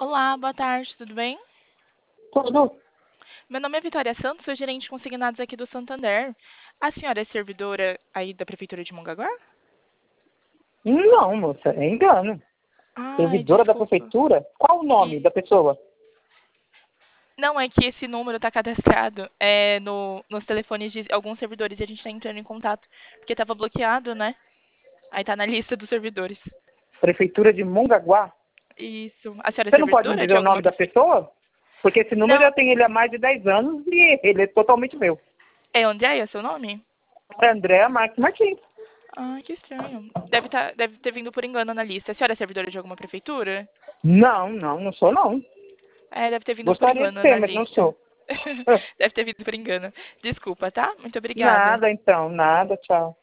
Olá, boa tarde, tudo bem? Tudo? Meu nome é Vitória Santos, sou gerente de consignados aqui do Santander. A senhora é servidora aí da Prefeitura de Mongaguá? Não, moça, é engano. Ai, Servidora da desculpa. prefeitura? Qual o nome E da pessoa? não é que esse número está cadastrado nos telefones de alguns servidores e a gente está entrando em contato porque estava bloqueado, né? Aí tá na lista dos servidores. Prefeitura de Mongaguá? Isso. A senhora é Você não pode me servidora dizer de o alguma nome da pessoa? Porque esse número Não, eu tenho ele há mais de 10 anos e ele é totalmente meu. é Andréia seu nome? É Andréa Marques Martins. Ah, que estranho. Deve ter vindo por engano na lista. A senhora é servidora de alguma prefeitura? Não sou não. É, deve ter vindo por Gostaria de engano ser, na mas não lista. sou. Ah, Deve ter vindo por engano. Desculpa, tá? Muito obrigada. nada então, nada, tchau.